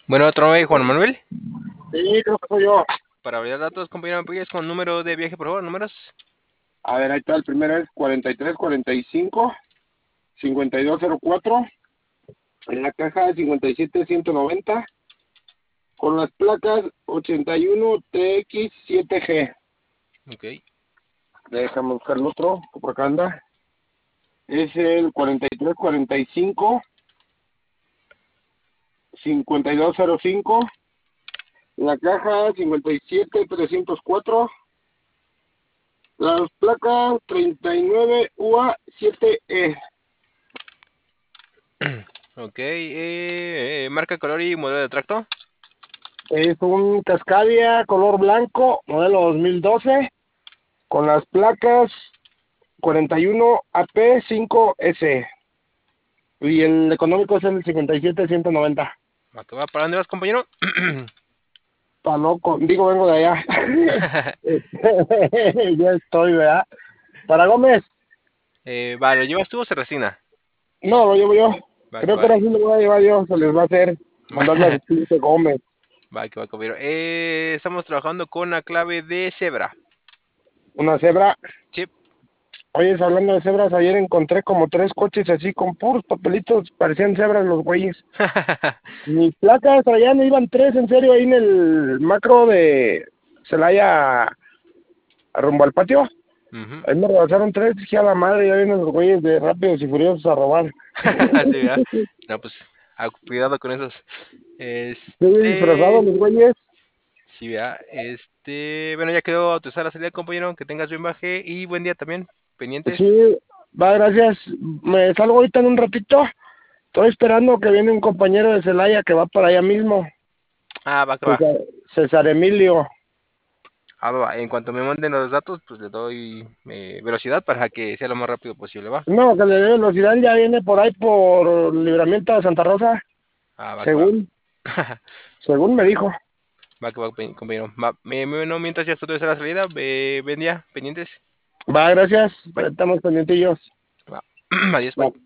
Bueno, otro nombre, Juan Manuel. Sí, creo que soy yo. Para validar datos, compañero, ¿me apoyas con número de viaje, por favor? ¿Números? A ver, ahí está. El primero es 4345-5204. En la caja 57190. Con las placas 81TX7G. Ok. Déjame buscar el otro, que por acá anda. Es el 4345-5205. La caja 57304. Las placas 39UA7E. Ok. Marca, color y modelo de tracto. Es un Cascadia color blanco, modelo 2012, con las placas 41AP5S. Y el económico es el 57190. Va, que va. ¿Para dónde vas, compañero? Pa' loco, digo, vengo de allá. Ya estoy, ¿verdad? Para Gómez, Va, ¿lo llevas tú o se resina? no, lo llevo yo. Va, que Creo que va. ahora sí lo voy a llevar yo, se les va a hacer mandarle a su cliente Gómez. Va, que va, compañero. Estamos trabajando con la clave de cebra. Una cebra. Sí. Oye, hablando de cebras, ayer encontré como 3 coches así con puros papelitos, parecían cebras los güeyes. Mis placas traían, iban 3 en serio ahí en el macro de Celaya rumbo al patio. Ujú. Ahí me rebasaron 3, dije a la madre, ya vienen los güeyes de Rápidos y Furiosos a robar. Sí, ¿verdad? No, pues, cuidado con esos. Estoy disfrazados los güeyes. Sí, ¿verdad? Bueno, ya quedó autorizada la salida, compañero. Que tengas buen viaje y buen día también. Pendientes. Sí, va, gracias. Me salgo ahorita en un ratito. Estoy esperando que viene un compañero de Celaya que va para allá mismo. Ah, va, que va. César, César Emilio. Ah, va, va. En cuanto me manden los datos, pues le doy velocidad para que sea lo más rápido posible, ¿va? No, que le dé velocidad, ya viene por ahí por Libramiento de Santa Rosa, Ah, va, que va. según, según me dijo. Va, que va, compañero. Va, bueno, mientras ya estoy la salida, buen día, pendientes. Va, gracias, Bye. estamos pendientillos. Va. Adiós, Va. bye.